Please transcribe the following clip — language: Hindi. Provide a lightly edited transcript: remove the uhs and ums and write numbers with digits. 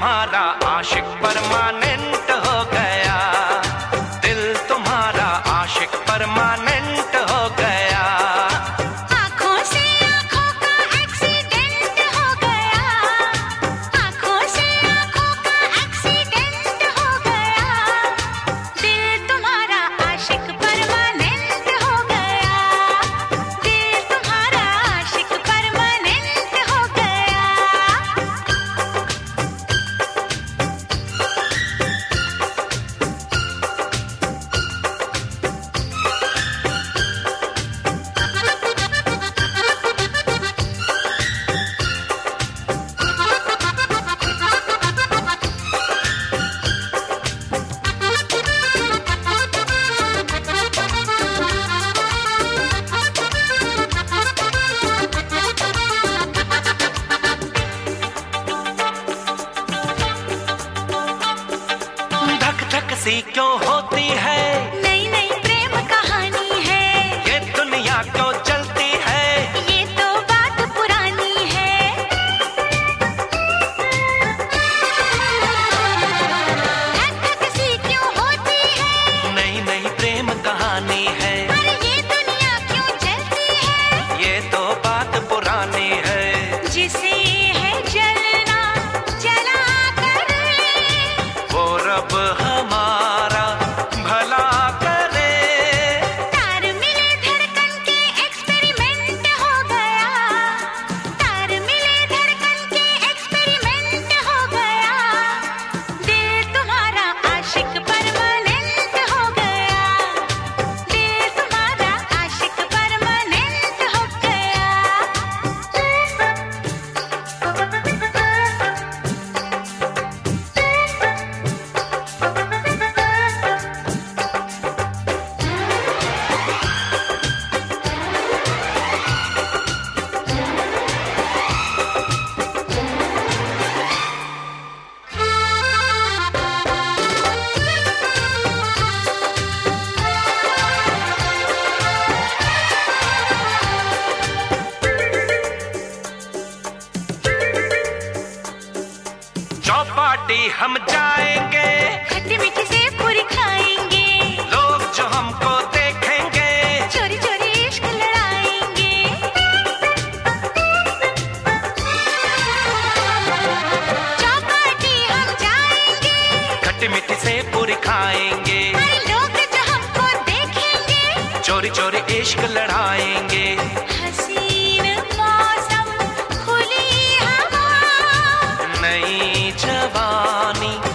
तुम्हारा आशिक परमानेंट हो गया, दिल तुम्हारा आशिक परमानेंट हो गया। आँखों से आँखों का एक्सीडेंट हो गया, आँखों से आँखों का एक्सीडेंट हो गया। दिल तुम्हारा आशिक परमानेंट हो गया, दिल तुम्हारा आशिक परमानेंट हो गया। धक धक सी क्यों होती है, नई नई प्रेम कहानी है, ये दुनिया क्यों चलती है, ये तो बात पुरानी है। धक धक सी क्यों होती है, नई नई प्रेम कहानी है, अरे ये दुनिया क्यों चलती है। ये तो बात पुरानी है। जिसे है जलना जला कर वो रब हमारा भला करे। तार मिले धड़कन के एक्सपेरिमेंट हो गया, तार मिले धड़कन के एक्सपेरिमेंट हो गया। दिल तुम्हारा आशिक परमानेंट हो गया, दिल तुम्हारा आशिक परमानेंट हो गया। चौपाटी हम जाएंगे, खट्टी मीठी से पूरी खाएंगे, लोग जो हमको देखेंगे, चोरी चोरी इश्क लड़ाएंगे। चौपाटी हम जाएंगे, खट्टी मीठी से पूरी खाएंगे, अरे लोग जो हमको देखेंगे, चोरी चोरी इश्क लड़ाएंगे। हसीन मौसम खुली हवा, नई जवानी